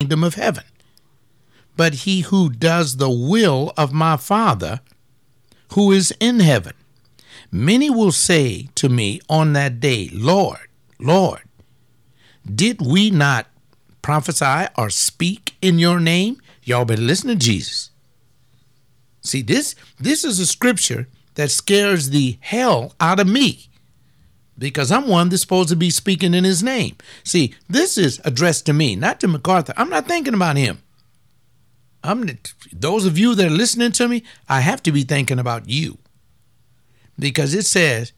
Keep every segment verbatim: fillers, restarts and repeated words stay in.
kingdom of heaven. But he who does the will of my Father who is in heaven. Many will say to me on that day, Lord, Lord, did we not prophesy or speak in your name? Y'all better listen to Jesus. See, this, this is a scripture that scares the hell out of me, because I'm one that's supposed to be speaking in his name. See, this is addressed to me, not to MacArthur. I'm not thinking about him. I'm those of you that are listening to me, I have to be thinking about you, because it says,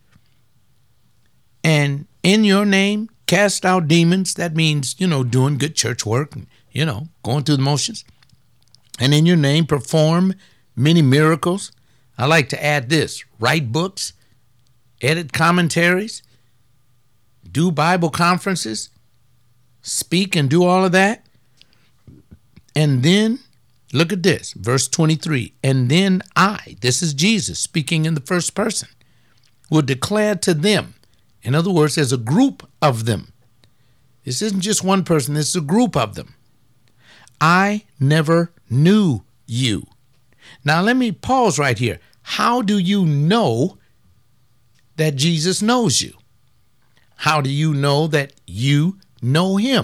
and in your name cast out demons. That means, you know, doing good church work, and, you know, going through the motions. And in your name perform many miracles. I like to add this: write books, edit commentaries, do Bible conferences, speak and do all of that. And then look at this, verse twenty-three. And then I, this is Jesus speaking in the first person, will declare to them. In other words, there's a group of them. This isn't just one person, this is a group of them. I never knew you. Now let me pause right here. How do you know that Jesus knows you? How do you know that you know him?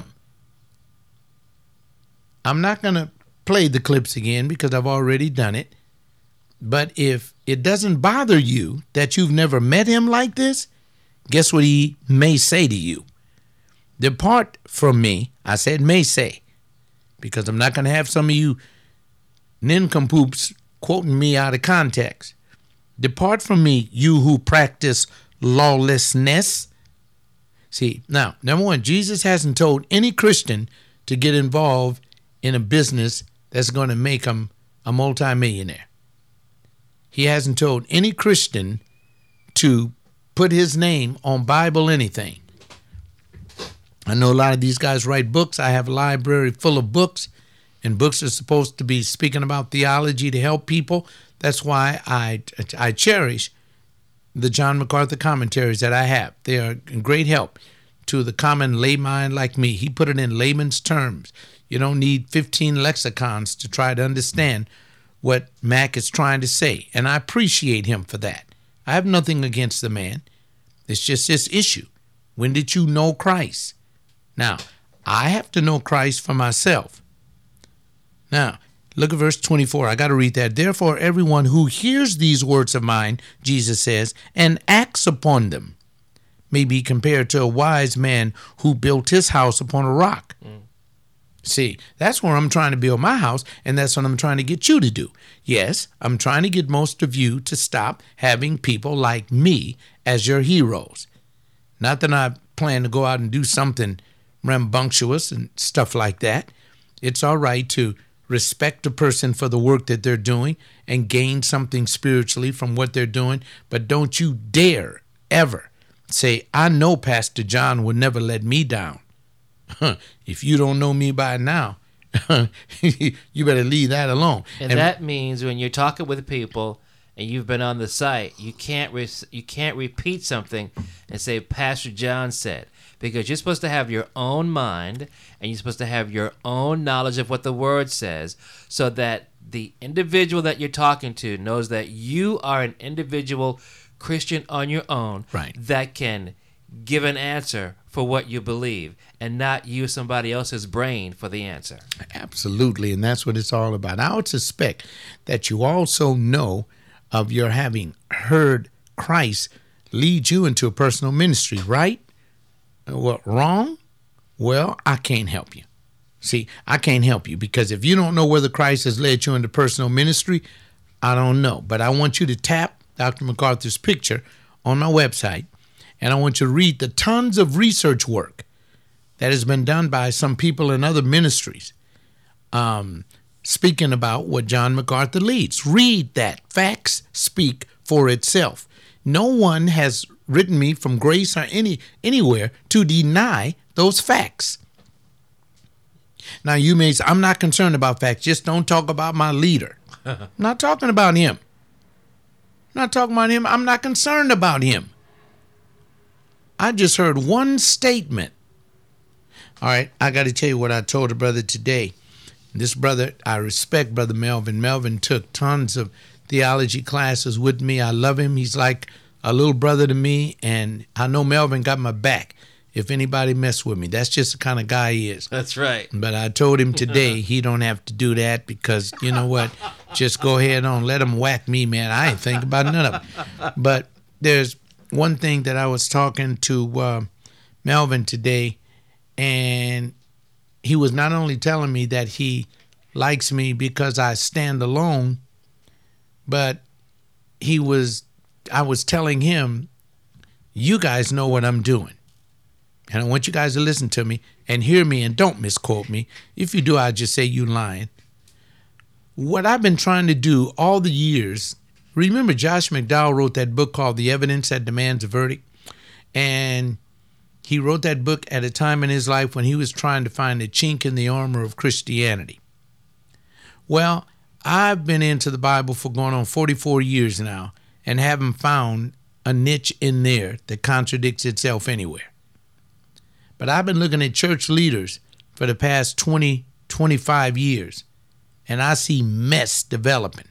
I'm not going to play the clips again because I've already done it. But if it doesn't bother you that you've never met him like this, guess what he may say to you? Depart from me. I said may say, because I'm not going to have some of you nincompoops quoting me out of context. Depart from me, you who practice lawlessness. See, now, number one, Jesus hasn't told any Christian to get involved in a business that's going to make him a multimillionaire. He hasn't told any Christian to put his name on Bible anything. I know a lot of these guys write books. I have a library full of books, and books are supposed to be speaking about theology to help people. That's why I, I cherish the John MacArthur commentaries that I have. They are a great help to the common layman like me. He put it in layman's terms. You don't need fifteen lexicons to try to understand what Mac is trying to say, and I appreciate him for that. I have nothing against the man. It's just this issue. When did you know Christ? Now, I have to know Christ for myself. Now, look at verse twenty-four. I got to read that. Therefore, everyone who hears these words of mine, Jesus says, and acts upon them, may be compared to a wise man who built his house upon a rock. Mm. See, that's where I'm trying to build my house, and that's what I'm trying to get you to do. Yes, I'm trying to get most of you to stop having people like me as your heroes. Not that I plan to go out and do something rambunctious and stuff like that. It's all right to respect a person for the work that they're doing and gain something spiritually from what they're doing, but don't you dare ever say, I know Pastor John would never let me down. If you don't know me by now, you better leave that alone. And, and that means when you're talking with people and you've been on the site, you can't re- you can't repeat something and say Pastor John said, because you're supposed to have your own mind and you're supposed to have your own knowledge of what the word says, so that the individual that you're talking to knows that you are an individual Christian on your own, right, that can give an answer for what you believe and not use somebody else's brain for the answer. Absolutely, and that's what it's all about. I would suspect that you also know of your having heard Christ lead you into a personal ministry, right? What, wrong? Well, I can't help you. See, I can't help you, because if you don't know whether Christ has led you into personal ministry, I don't know. But I want you to tap Doctor MacArthur's picture on my website, and I want you to read the tons of research work that has been done by some people in other ministries, um, speaking about what John MacArthur leads. Read that. Facts speak for itself. No one has written me from Grace or any anywhere to deny those facts. Now, you may say, I'm not concerned about facts. Just don't talk about my leader. I'm not talking about him. I'm not talking about him. I'm not concerned about him. I just heard one statement All right, I got to tell you what I told a brother today. This brother, I respect Brother Melvin. Melvin took tons of theology classes with me. I love him. He's like a little brother to me, and I know Melvin got my back if anybody mess with me. That's just the kind of guy he is. That's right. But I told him today he don't have to do that because, you know what, just go ahead on, let him whack me, man. I ain't think about none of it. But there's one thing that I was talking to uh, Melvin today, and he was not only telling me that he likes me because I stand alone, but he was, I was telling him, you guys know what I'm doing. And I want you guys to listen to me and hear me and don't misquote me. If you do, I'll just say you lying. What I've been trying to do all the years, remember Josh McDowell wrote that book called The Evidence That Demands a Verdict? And he wrote that book at a time in his life when he was trying to find a chink in the armor of Christianity. Well, I've been into the Bible for going on forty-four years now and haven't found a niche in there that contradicts itself anywhere. But I've been looking at church leaders for the past twenty, twenty-five years, and I see mess developing.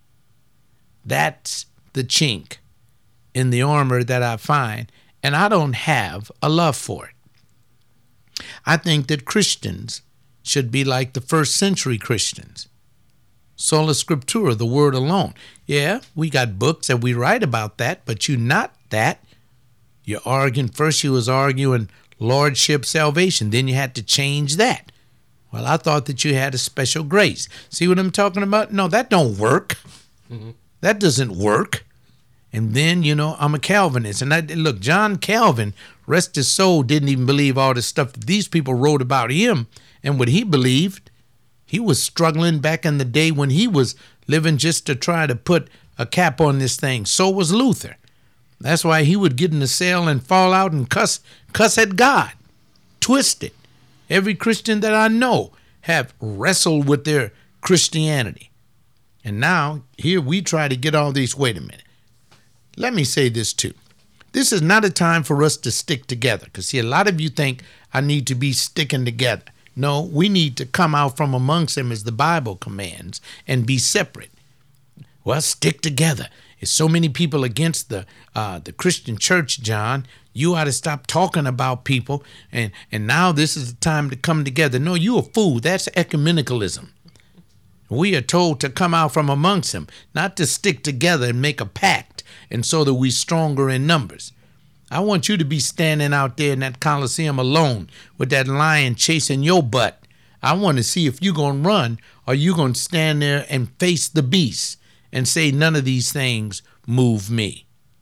That's the chink in the armor that I find, and I don't have a love for it. I think that Christians should be like the first century Christians. Sola Scriptura, the word alone. Yeah, we got books that we write about that, but you're not that. You're arguing, first you was arguing lordship salvation, then you had to change that. Well, I thought that you had a special grace. See what I'm talking about? No, that don't work. Mm-hmm. That doesn't work. And then, you know, I'm a Calvinist. And I look, John Calvin, rest his soul, didn't even believe all the stuff that these people wrote about him and what he believed. He was struggling back in the day when he was living just to try to put a cap on this thing. So was Luther. That's why he would get in the cell and fall out and cuss, cuss at God. Twisted. Every Christian that I know have wrestled with their Christianity. And now, here we try to get all these. Wait a minute. Let me say this too. This is not a time for us to stick together. Because, see, a lot of you think I need to be sticking together. No, we need to come out from amongst them as the Bible commands and be separate. Well, stick together. There's so many people against the uh, the Christian church, John. You ought to stop talking about people, and, and now this is the time to come together. No, you a fool. That's ecumenicalism. We are told to come out from amongst them, not to stick together and make a pact, and so that we're stronger in numbers. I want you to be standing out there in that Coliseum alone with that lion chasing your butt. I want to see if you're going to run or you're going to stand there and face the beast and say none of these things move me.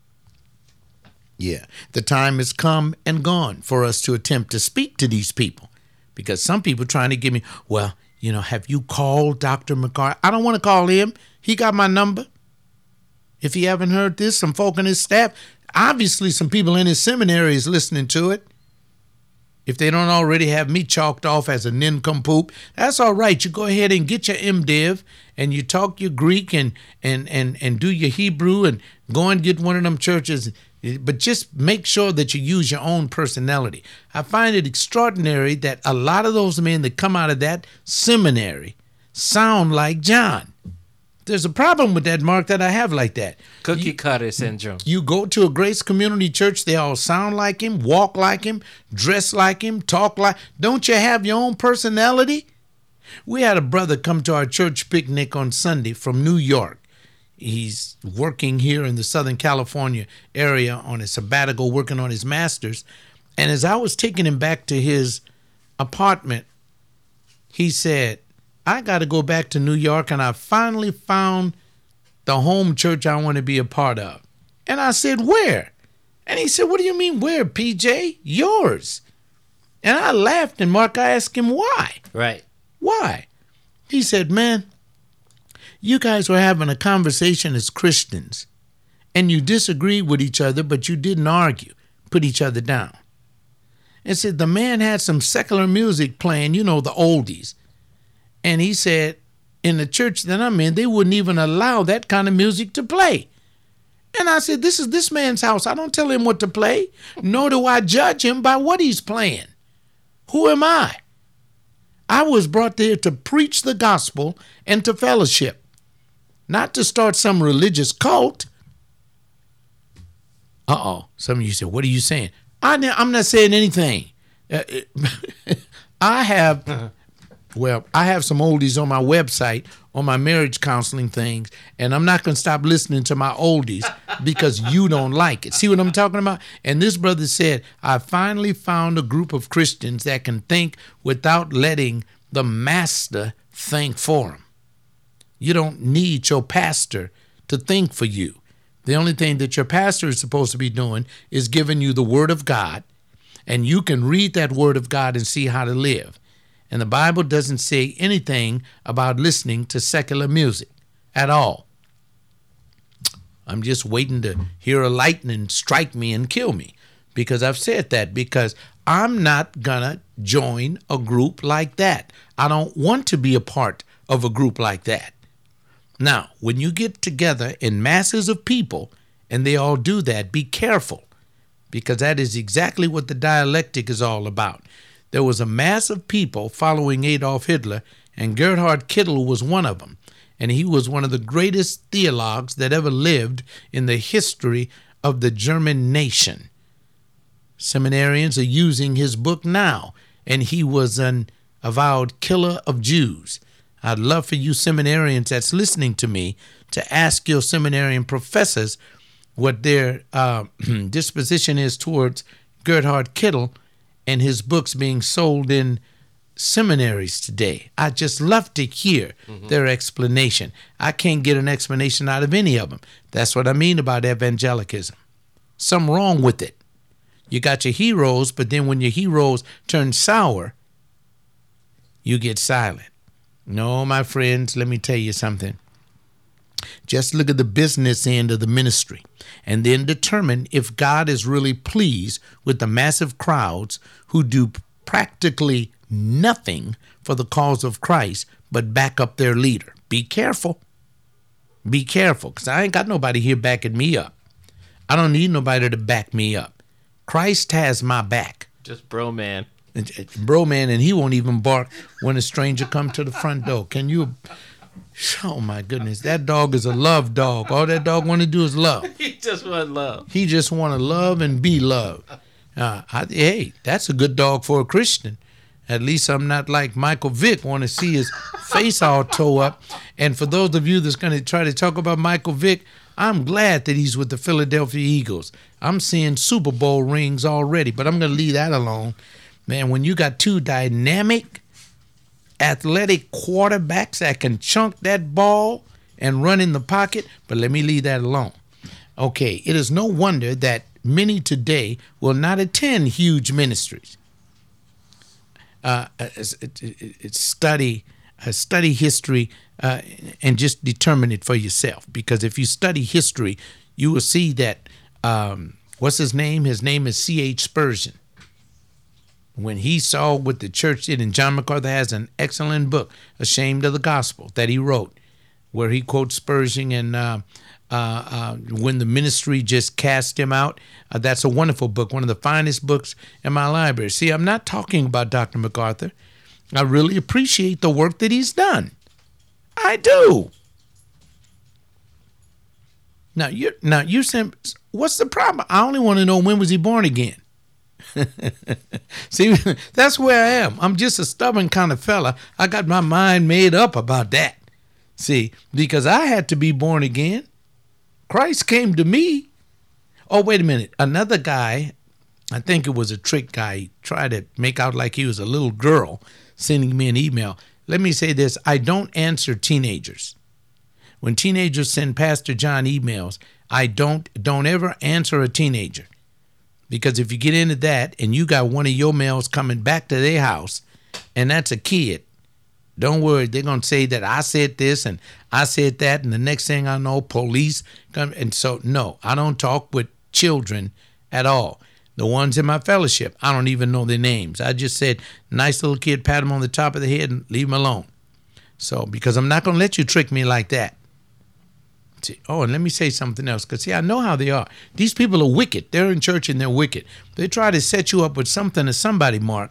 Yeah, the time has come and gone for us to attempt to speak to these people, because some people trying to give me, well, you know, have you called Doctor McCarthy? I don't want to call him. He got my number. If you haven't heard this, some folk in his staff, obviously some people in his seminary is listening to it. If they don't already have me chalked off as a nincompoop, that's all right. You go ahead and get your MDiv and you talk your Greek and and and and do your Hebrew and go and get one of them churches. But just make sure that you use your own personality. I find it extraordinary that a lot of those men that come out of that seminary sound like John. There's a problem with that, Mark, that I have like that. Cookie you, cutter syndrome. You go to a Grace Community Church, they all sound like him, walk like him, dress like him, talk like. Don't you have your own personality? We had a brother come to our church picnic on Sunday from New York. He's working here in the Southern California area on a sabbatical, working on his master's. And as I was taking him back to his apartment, he said, I got to go back to New York, and I finally found the home church I want to be a part of. And I said, where? And he said, what do you mean where, P J? Yours. And I laughed, and Mark, I asked him why. Right. Why? He said, man, you guys were having a conversation as Christians, and you disagreed with each other, but you didn't argue, put each other down. And said the man had some secular music playing, you know, the oldies. And he said, in the church that I'm in, they wouldn't even allow that kind of music to play. And I said, this is this man's house. I don't tell him what to play, nor do I judge him by what he's playing. Who am I? I was brought there to preach the gospel and to fellowship, not to start some religious cult. Uh-oh. Some of you say, what are you saying? I, I'm not saying anything. Uh, I have, well, I have some oldies on my website, on my marriage counseling things, and I'm not going to stop listening to my oldies because you don't like it. See what I'm talking about? And this brother said, I finally found a group of Christians that can think without letting the master think for them. You don't need your pastor to think for you. The only thing that your pastor is supposed to be doing is giving you the word of God, and you can read that word of God and see how to live. And the Bible doesn't say anything about listening to secular music at all. I'm just waiting to hear a lightning strike me and kill me because I've said that, because I'm not going to join a group like that. I don't want to be a part of a group like that. Now, when you get together in masses of people and they all do that, be careful, because that is exactly what the dialectic is all about. There was a mass of people following Adolf Hitler, and Gerhard Kittel was one of them. And he was one of the greatest theologues that ever lived in the history of the German nation. Seminarians are using his book now, and he was an avowed killer of Jews. I'd love for you seminarians that's listening to me to ask your seminarian professors what their uh, disposition is towards Gerhard Kittel and his books being sold in seminaries today. I'd just love to hear mm-hmm. their explanation. I can't get an explanation out of any of them. That's what I mean about evangelicalism. Something wrong with it. You got your heroes, but then when your heroes turn sour, you get silent. No, my friends, let me tell you something. Just look at the business end of the ministry and then determine if God is really pleased with the massive crowds who do practically nothing for the cause of Christ but back up their leader. Be careful. Be careful, because I ain't got nobody here backing me up. I don't need nobody to back me up. Christ has my back. Just bro man. Bro man, and he won't even bark when a stranger comes to the front door. Can you? Oh my goodness, that dog is a love dog. All that dog want to do is love. He just want love. He just want to love and be loved. Uh, I, hey, that's a good dog for a Christian. At least I'm not like Michael Vick, want to see his face all toe up. And for those of you that's going to try to talk about Michael Vick, I'm glad that he's with the Philadelphia Eagles. I'm seeing Super Bowl rings already, but I'm going to leave that alone. Man, when you got two dynamic, athletic quarterbacks that can chunk that ball and run in the pocket, but let me leave that alone. Okay, it is no wonder that many today will not attend huge ministries. Uh, it's study, uh, study history uh, and just determine it for yourself. Because if you study history, you will see that, um, what's his name? His name is C H Spurgeon. When he saw what the church did, and John MacArthur has an excellent book, Ashamed of the Gospel, that he wrote, where he quotes Spurgeon and uh, uh, uh, when the ministry just cast him out. Uh, that's a wonderful book, one of the finest books in my library. See, I'm not talking about Doctor MacArthur. I really appreciate the work that he's done. I do. Now, you're, now you're saying, what's the problem? I only want to know, when was he born again? See, that's where I am. I'm just a stubborn kind of fella. I got my mind made up about that. See, because I had to be born again. Christ came to me. Oh, wait a minute. Another guy, I think it was a trick guy, he tried to make out like he was a little girl sending me an email. Let me say this. I don't answer teenagers. When teenagers send Pastor John emails, I don't don't ever answer a teenager. Because if you get into that and you got one of your males coming back to their house and that's a kid, don't worry, they're going to say that I said this and I said that, and the next thing I know, police come. And so, no, I don't talk with children at all. The ones in my fellowship, I don't even know their names. I just said, nice little kid, pat him on the top of the head and leave him alone. So, because I'm not going to let you trick me like that. See, oh, and let me say something else, because, see, I know how they are. These people are wicked. They're in church and they're wicked. They try to set you up with something or somebody, Mark,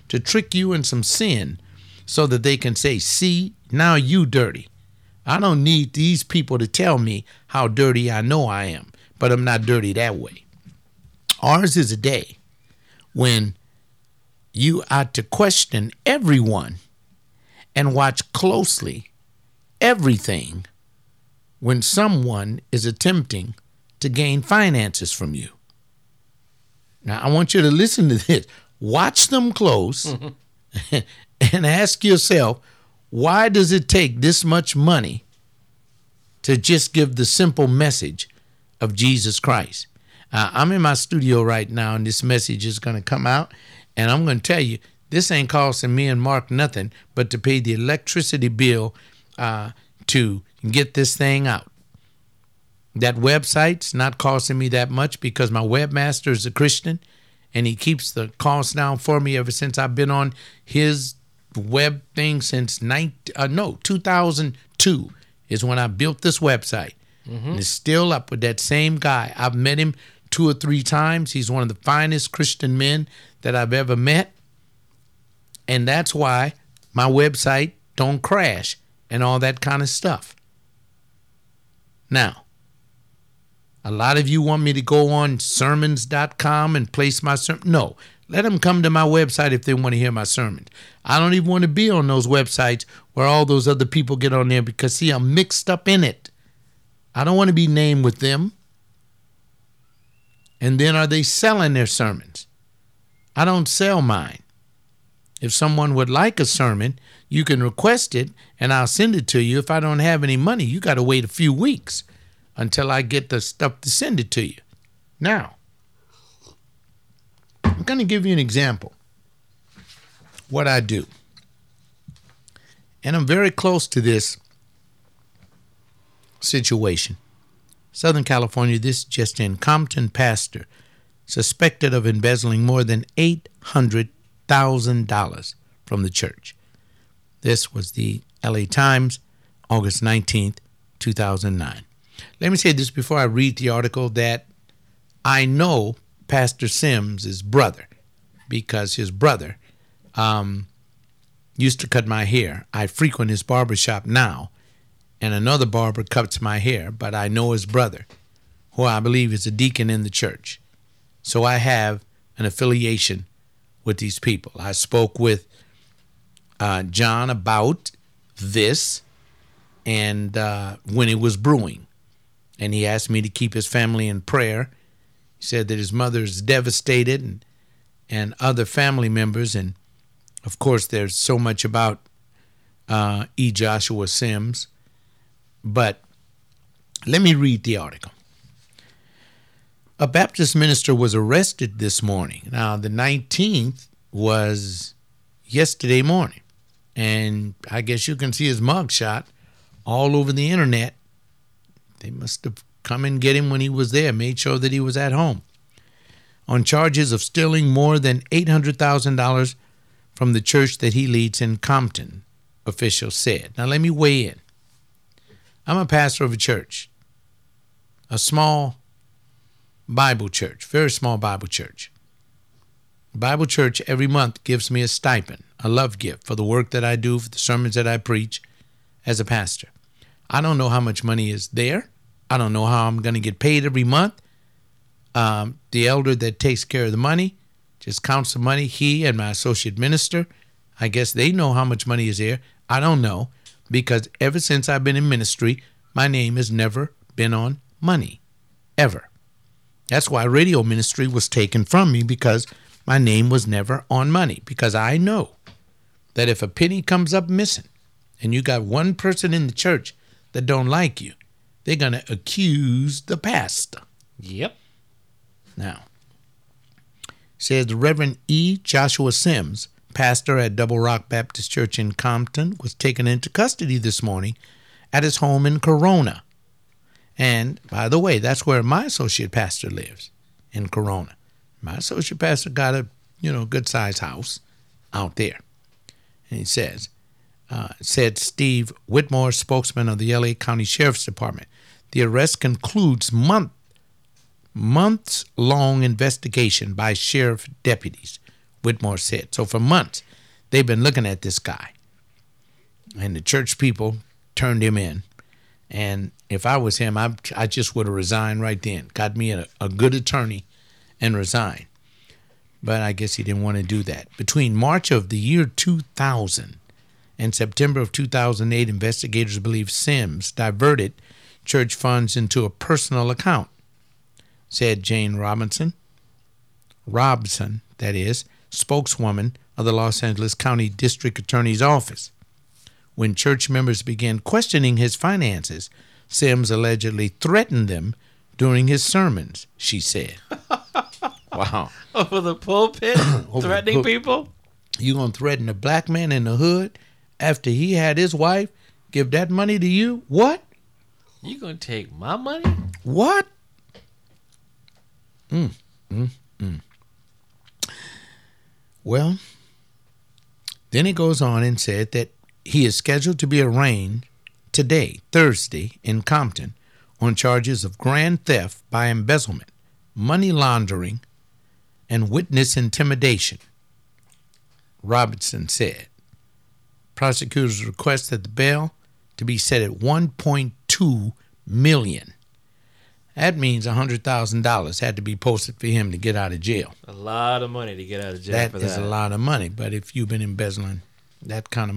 to trick you in some sin so that they can say, see, now you dirty. I don't need these people to tell me how dirty I know I am, but I'm not dirty that way. Ours is a day when you are to question everyone and watch closely everything when someone is attempting to gain finances from you. Now, I want you to listen to this. Watch them close mm-hmm. and ask yourself, why does it take this much money to just give the simple message of Jesus Christ? Uh, I'm in my studio right now, and this message is going to come out, and I'm going to tell you, this ain't costing me and Mark nothing but to pay the electricity bill uh, to get this thing out. That website's not costing me that much because my webmaster is a Christian, and he keeps the cost down for me ever since I've been on his web thing since nineteen, uh, no, two thousand two is when I built this website. Mm-hmm. And it's still up with that same guy. I've met him two or three times. He's one of the finest Christian men that I've ever met. And that's why my website don't crash and all that kind of stuff. Now, a lot of you want me to go on sermons dot com and place my sermon. No, let them come to my website if they want to hear my sermons. I don't even want to be on those websites where all those other people get on there because, see, I'm mixed up in it. I don't want to be named with them. And then are they selling their sermons? I don't sell mine. If someone would like a sermon, you can request it and I'll send it to you. If I don't have any money, you got to wait a few weeks until I get the stuff to send it to you. Now, I'm going to give you an example what I do. And I'm very close to this situation. Southern California, this just in, Compton pastor suspected of embezzling more than eight hundred thousand dollars from the church. This was the L A Times, August nineteenth, two thousand nine. Let me say this before I read the article, that I know Pastor Sims' brother because his brother um, used to cut my hair. I frequent his barbershop now, and another barber cuts my hair, but I know his brother, who I believe is a deacon in the church. So I have an affiliation with these people. I spoke with uh, John about this and uh, when it was brewing. And he asked me to keep his family in prayer. He said that his mother is devastated and, and other family members. And, of course, there's so much about uh, E. Joshua Sims. But let me read the article. A Baptist minister was arrested this morning. Now, the nineteenth was yesterday morning. And I guess you can see his mugshot all over the internet. They must have come and get him when he was there, made sure that he was at home, on charges of stealing more than eight hundred thousand dollars from the church that he leads in Compton, officials said. Now, let me weigh in. I'm a pastor of a church, a small Bible church, very small Bible church. Bible church every month gives me a stipend, a love gift for the work that I do, for the sermons that I preach as a pastor. I don't know how much money is there. I don't know how I'm going to get paid every month. Um, the elder that takes care of the money just counts the money. He and my associate minister, I guess they know how much money is there. I don't know, because ever since I've been in ministry, my name has never been on money, ever. That's why radio ministry was taken from me, because my name was never on money, because I know that if a penny comes up missing and you got one person in the church that don't like you, they're going to accuse the pastor. Yep. Now, says the Reverend E. Joshua Sims, pastor at Double Rock Baptist Church in Compton, was taken into custody this morning at his home in Corona. And, by the way, that's where my associate pastor lives, in Corona. My associate pastor got a, you know, good-sized house out there. And he says, uh, said Steve Whitmore, spokesman of the L A County Sheriff's Department, the arrest concludes month, months-long investigation by sheriff deputies Whitmore said. So for months, they've been looking at this guy. And the church people turned him in. And if I was him, I, I just would have resigned right then. Got me a, a good attorney and resigned. But I guess he didn't want to do that. Between March of the year two thousand and September of two thousand eight, investigators believe Sims diverted church funds into a personal account, said Jane Robinson. Robson, that is, spokeswoman of the Los Angeles County District Attorney's Office. When church members began questioning his finances, Sims allegedly threatened them during his sermons, she said. Wow. Over the pulpit? Threatening pul- people? You gonna threaten a black man in the hood after he had his wife give that money to you? What? You gonna take my money? What? Mm, mm, mm. Well, then he goes on and said that he is scheduled to be arraigned today, Thursday, in Compton on charges of grand theft by embezzlement, money laundering, and witness intimidation, Robertson said. Prosecutors requested the bail to be set at one point two million dollars. That means one hundred thousand dollars had to be posted for him to get out of jail. A lot of money to get out of jail That for that. is a lot of money, but if you've been embezzling that kind of